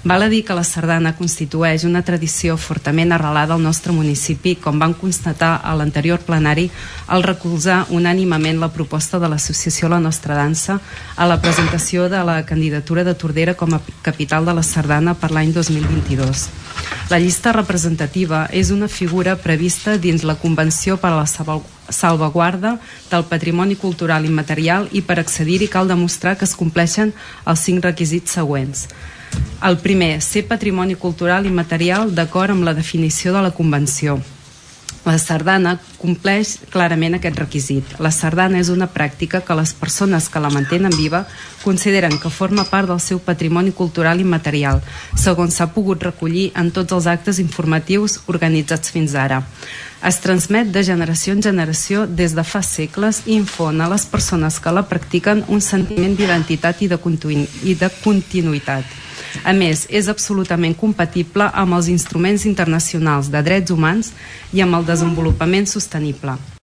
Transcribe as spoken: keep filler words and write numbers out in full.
Val a dir que la sardana constitueix una tradició fortament arrelada al nostre municipi, com van constatar a l'anterior plenari al recolzar unànimement la proposta de l'associació La Nostra Dansa a la presentació de la candidatura de Tordera com a capital de la sardana per l'any dos mil vint-i-dos. La llista representativa és una figura prevista dins la Convenció per a la salvaguarda del patrimoni cultural immaterial i per accedir-hi cal demostrar que es compleixen els cinc requisits següents. El primer, ser patrimoni cultural immaterial d'acord amb la definició de la Convenció. La sardana compleix clarament aquest requisit. La sardana és una pràctica que les persones que la mantenen viva consideren que forma part del seu patrimoni cultural immaterial, segons s'ha pogut recollir en tots els actes informatius organitzats fins ara. Es transmet de generació en generació des de fa segles i infon a les persones que la practiquen un sentiment d'identitat i de continuïtat. A més, és absolutament compatible amb els instruments internacionals de drets humans i amb el desenvolupament sostenible.